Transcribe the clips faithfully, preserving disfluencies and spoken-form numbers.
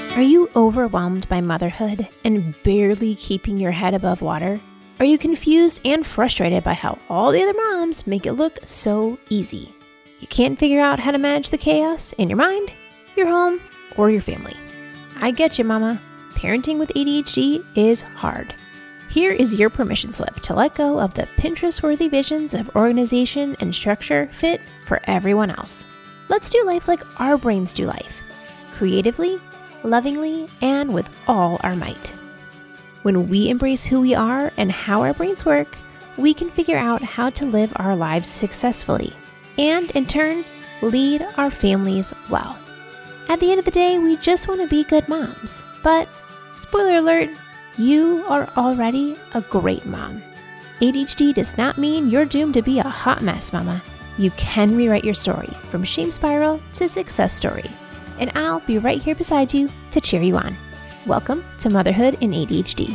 Are you overwhelmed by motherhood and barely keeping your head above water? Are you confused and frustrated by how all the other moms make it look so easy? You can't figure out how to manage the chaos in your mind, your home, or your family. I get you, mama. Parenting with A D H D is hard. Here is your permission slip to let go of the Pinterest-worthy visions of organization and structure fit for everyone else. Let's do life like our brains do life, creatively, lovingly, and with all our might. When we embrace who we are and how our brains work, we can figure out how to live our lives successfully and, in turn, lead our families well. At the end of the day, we just want to be good moms. But, spoiler alert, you are already a great mom. A D H D does not mean you're doomed to be a hot mess, mama. You can rewrite your story from shame spiral to success story. And I'll be right here beside you to cheer you on. Welcome to Motherhood in A D H D.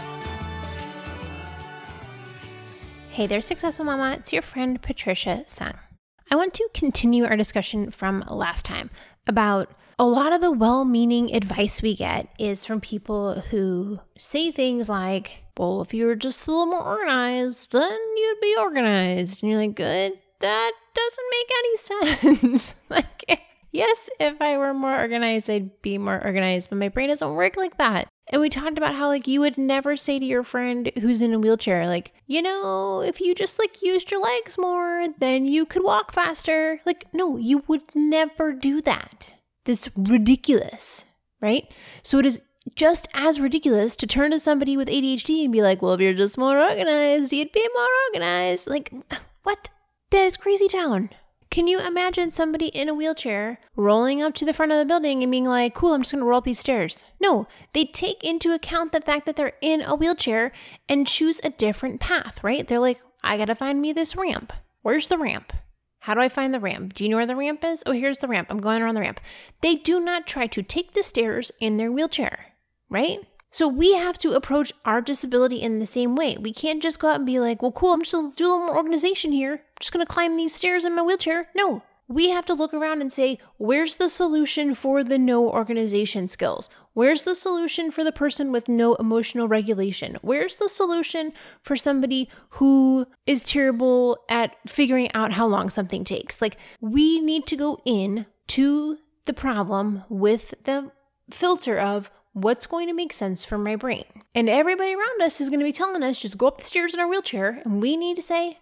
Hey there, Successful Mama. It's your friend Patricia Sung. I want to continue our discussion from last time about a lot of the well-meaning advice we get is from people who say things like, well, if you were just a little more organized, then you'd be organized. And you're like, good, that doesn't make any sense. Like, yes, if I were more organized, I'd be more organized, but my brain doesn't work like that. And we talked about how, like, you would never say to your friend who's in a wheelchair, like, you know, if you just, like, used your legs more, then you could walk faster. Like, no, you would never do that. That's ridiculous, right? So it is just as ridiculous to turn to somebody with A D H D and be like, well, if you're just more organized, you'd be more organized. Like, what? That is crazy town. Can you imagine somebody in a wheelchair rolling up to the front of the building and being like, cool, I'm just going to roll up these stairs? No, they take into account the fact that they're in a wheelchair and choose a different path, right? They're like, I got to find me this ramp. Where's the ramp? How do I find the ramp? Do you know where the ramp is? Oh, here's the ramp. I'm going around the ramp. They do not try to take the stairs in their wheelchair, right? So we have to approach our disability in the same way. We can't just go out and be like, well, cool, I'm just going to do a little more organization here. I'm just going to climb these stairs in my wheelchair. No, we have to look around and say, where's the solution for the no organization skills? Where's the solution for the person with no emotional regulation? Where's the solution for somebody who is terrible at figuring out how long something takes? Like, we need to go in to the problem with the filter of, what's going to make sense for my brain? And everybody around us is going to be telling us, just go up the stairs in our wheelchair. And we need to say,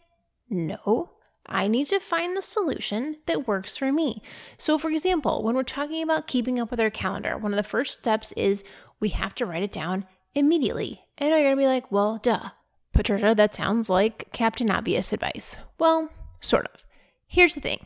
no, I need to find the solution that works for me. So for example, when we're talking about keeping up with our calendar, one of the first steps is we have to write it down immediately. And you're going to be like, well, duh, Patricia, that sounds like Captain Obvious advice. Well, sort of. Here's the thing.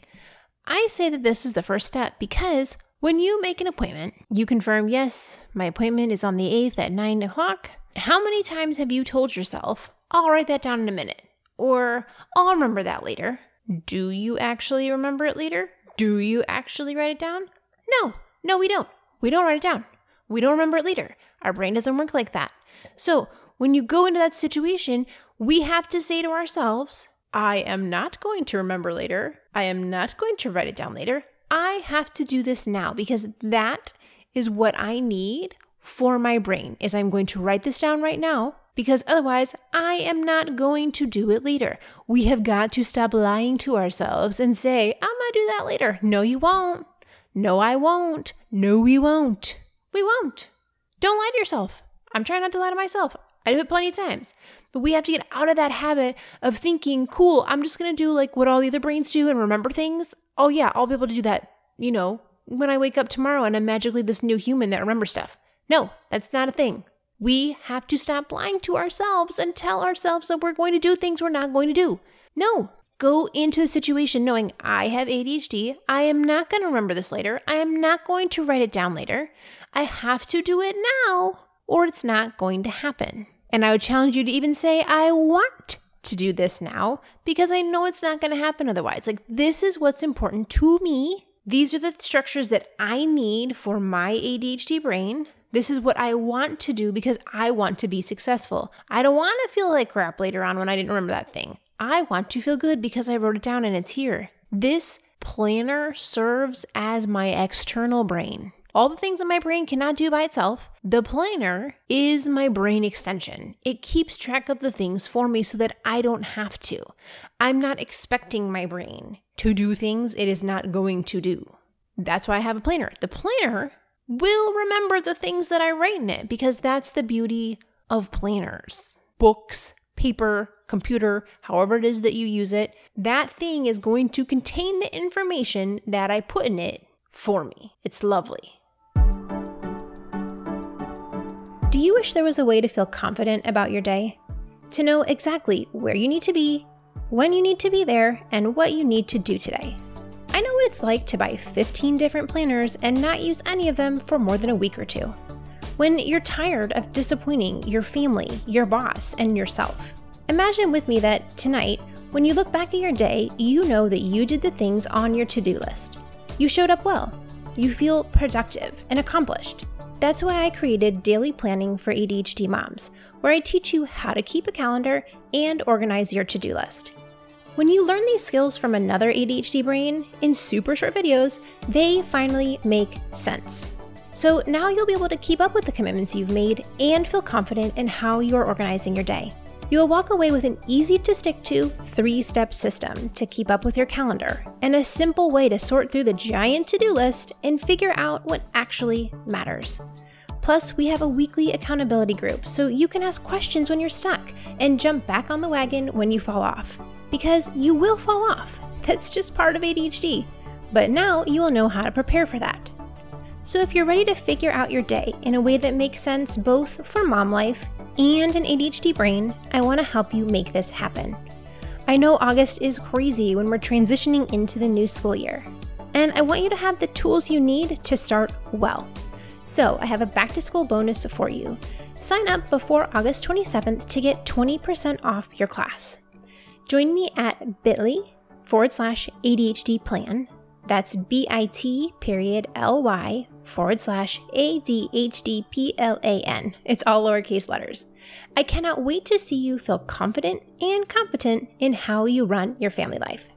I say that this is the first step because when you make an appointment, you confirm, yes, my appointment is on the eighth at nine o'clock. How many times have you told yourself, I'll write that down in a minute, or I'll remember that later? Do you actually remember it later? Do you actually write it down? No, no, we don't. We don't write it down. We don't remember it later. Our brain doesn't work like that. So when you go into that situation, we have to say to ourselves, I am not going to remember later. I am not going to write it down later. I have to do this now because that is what I need for my brain, is I'm going to write this down right now because otherwise I am not going to do it later. We have got to stop lying to ourselves and say, I'm going to do that later. No, you won't. No, I won't. No, we won't. We won't. Don't lie to yourself. I'm trying not to lie to myself. I do it plenty of times. But we have to get out of that habit of thinking, cool, I'm just going to do like what all the other brains do and remember things. Oh yeah, I'll be able to do that, you know, when I wake up tomorrow and I'm magically this new human that remembers stuff. No, that's not a thing. We have to stop lying to ourselves and tell ourselves that we're going to do things we're not going to do. No, go into the situation knowing I have A D H D. I am not going to remember this later. I am not going to write it down later. I have to do it now or it's not going to happen. And I would challenge you to even say, I want to do this now because I know it's not going to happen otherwise. Like, this is what's important to me. These are the structures that I need for my A D H D brain. This is what I want to do because I want to be successful. I don't want to feel like crap later on when I didn't remember that thing. I want to feel good because I wrote it down and it's here. This planner serves as my external brain. All the things that my brain cannot do by itself, the planner is my brain extension. It keeps track of the things for me so that I don't have to. I'm not expecting my brain to do things it is not going to do. That's why I have a planner. The planner will remember the things that I write in it because that's the beauty of planners. Books, paper, computer, however it is that you use it, that thing is going to contain the information that I put in it for me. It's lovely. Do you wish there was a way to feel confident about your day? To know exactly where you need to be, when you need to be there, and what you need to do today? I know what it's like to buy fifteen different planners and not use any of them for more than a week or two. When you're tired of disappointing your family, your boss, and yourself. Imagine with me that tonight, when you look back at your day, you know that you did the things on your to-do list. You showed up well. You feel productive and accomplished. That's why I created Daily Planning for A D H D Moms, where I teach you how to keep a calendar and organize your to-do list. When you learn these skills from another A D H D brain in super short videos, they finally make sense. So now you'll be able to keep up with the commitments you've made and feel confident in how you're organizing your day. You'll walk away with an easy to stick to three-step system to keep up with your calendar and a simple way to sort through the giant to-do list and figure out what actually matters. Plus, we have a weekly accountability group so you can ask questions when you're stuck and jump back on the wagon when you fall off. Because you will fall off. That's just part of A D H D. But now you will know how to prepare for that. So if you're ready to figure out your day in a way that makes sense both for mom life and an A D H D brain, I want to help you make this happen. I know August is crazy when we're transitioning into the new school year, and I want you to have the tools you need to start well. So I have a back to school bonus for you. Sign up before August twenty-seventh to get twenty percent off your class. Join me at bit.ly forward slash ADHD plan. That's bit period ly forward slash ADHDPLAN. It's all lowercase letters. I cannot wait to see you feel confident and competent in how you run your family life.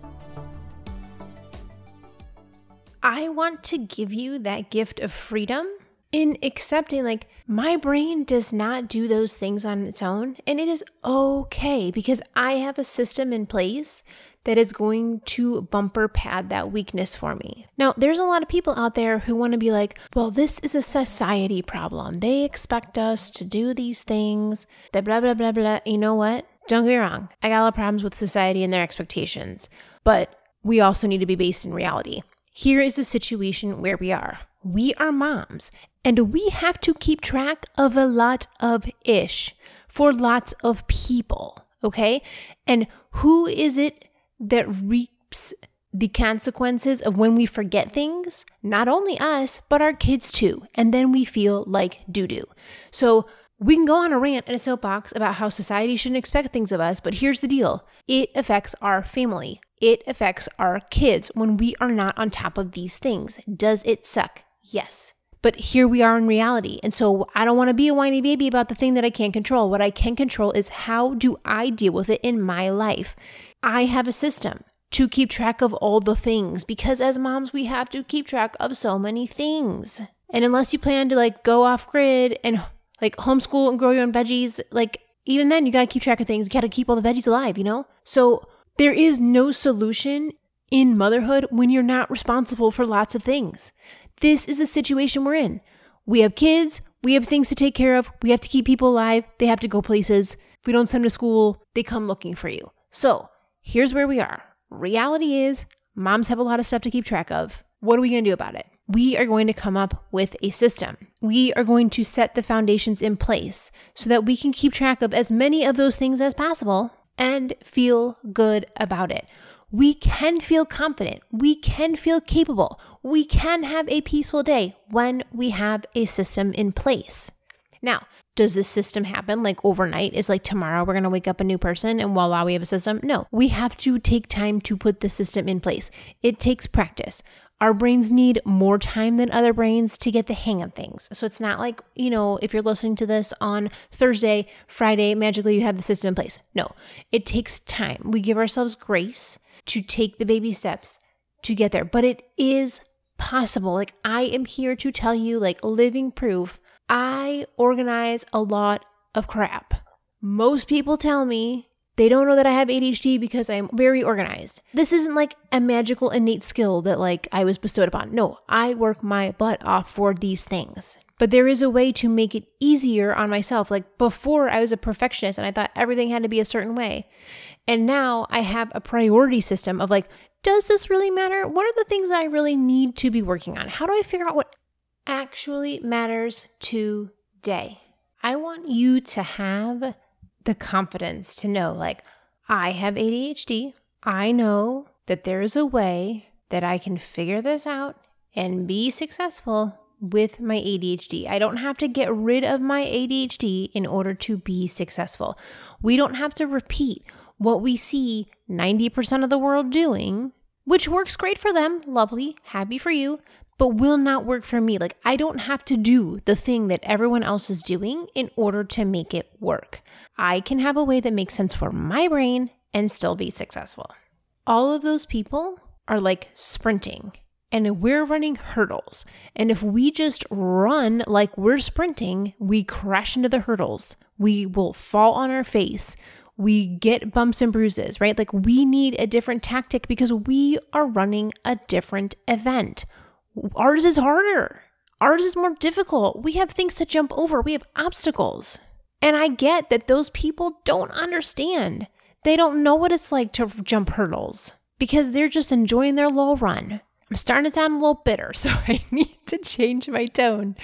I want to give you that gift of freedom in accepting, like, my brain does not do those things on its own, and it is okay because I have a system in place that is going to bumper pad that weakness for me. Now, there's a lot of people out there who want to be like, well, this is a society problem. They expect us to do these things, that blah, blah, blah, blah. You know what? Don't get me wrong. I got a lot of problems with society and their expectations, but we also need to be based in reality. Here is a situation where we are. We are moms, and we have to keep track of a lot of ish for lots of people, okay? And who is it that reaps the consequences of when we forget things? Not only us, but our kids too. And then we feel like doo-doo. So we can go on a rant and a soapbox about how society shouldn't expect things of us, but here's the deal. It affects our family. It affects our kids when we are not on top of these things. Does it suck? Yes. But here we are in reality. And so I don't want to be a whiny baby about the thing that I can't control. What I can control is how do I deal with it in my life? I have a system to keep track of all the things because as moms, we have to keep track of so many things. And unless you plan to like go off grid and like homeschool and grow your own veggies, like even then you got to keep track of things. You got to keep all the veggies alive, you know? So there is no solution in motherhood when you're not responsible for lots of things. This is the situation we're in. We have kids. We have things to take care of. We have to keep people alive. They have to go places. If we don't send them to school, they come looking for you. So here's where we are. Reality is moms have a lot of stuff to keep track of. What are we going to do about it? We are going to come up with a system. We are going to set the foundations in place so that we can keep track of as many of those things as possible and feel good about it. We can feel confident. We can feel capable. We can have a peaceful day when we have a system in place. Now, does this system happen like overnight? Is like tomorrow we're going to wake up a new person and voila, we have a system? No, we have to take time to put the system in place. It takes practice. Our brains need more time than other brains to get the hang of things. So it's not like, you know, if you're listening to this on Thursday, Friday, magically you have the system in place. No, it takes time. We give ourselves grace to take the baby steps to get there, but it is possible. Like, I am here to tell you, like, living proof, I organize a lot of crap. Most people tell me they don't know that I have A D H D because I'm very organized. This isn't like a magical innate skill that like I was bestowed upon. No, I work my butt off for these things. But there is a way to make it easier on myself. Like before I was a perfectionist and I thought everything had to be a certain way. And now I have a priority system of like, does this really matter? What are the things that I really need to be working on? How do I figure out what actually matters today? I want you to have the confidence to know, like, I have A D H D. I know that there is a way that I can figure this out and be successful with my A D H D. I don't have to get rid of my A D H D in order to be successful. We don't have to repeat what we see ninety percent of the world doing, which works great for them. Lovely. Happy for you. But will not work for me. Like, I don't have to do the thing that everyone else is doing in order to make it work. I can have a way that makes sense for my brain and still be successful. All of those people are like sprinting and we're running hurdles. And if we just run like we're sprinting, we crash into the hurdles. We will fall on our face. We get bumps and bruises, right? Like we need a different tactic because we are running a different event. Ours is harder. Ours is more difficult. We have things to jump over. We have obstacles. And I get that those people don't understand. They don't know what it's like to jump hurdles because they're just enjoying their low run. I'm starting to sound a little bitter, so I need to change my tone.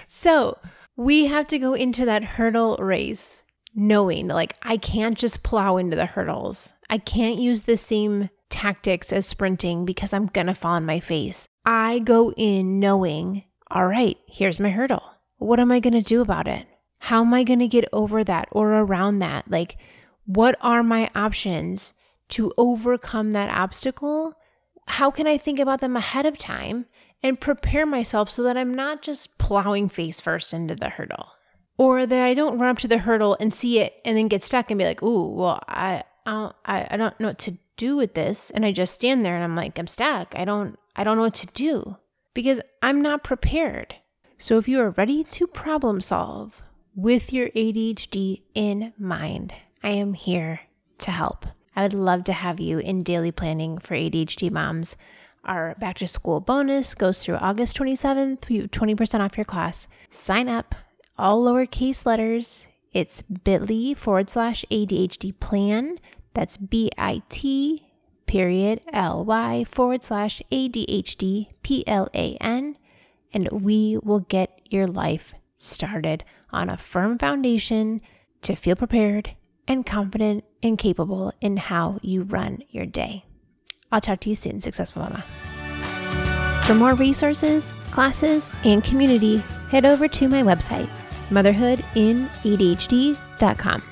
So we have to go into that hurdle race knowing that, like, I can't just plow into the hurdles. I can't use the same tactics as sprinting because I'm going to fall on my face. I go in knowing, all right, here's my hurdle. What am I going to do about it? How am I going to get over that or around that? Like, what are my options to overcome that obstacle? How can I think about them ahead of time and prepare myself so that I'm not just plowing face first into the hurdle? Or that I don't run up to the hurdle and see it and then get stuck and be like, ooh, well, I, I, don't, I, I don't know what to do with this. And I just stand there and I'm like, I'm stuck. I don't, I don't know what to do because I'm not prepared. So if you are ready to problem solve with your A D H D in mind, I am here to help. I would love to have you in daily planning for A D H D moms. Our back to school bonus goes through August twenty-seventh. You have twenty percent off your class. Sign up, all lowercase letters. It's bit.ly forward slash ADHD plan. That's B-I-T period L-Y forward slash A-D-H-D P-L-A-N. And we will get your life started on a firm foundation to feel prepared and confident and capable in how you run your day. I'll talk to you soon, Successful Mama. For more resources, classes, and community, head over to my website, motherhood in A D H D dot com.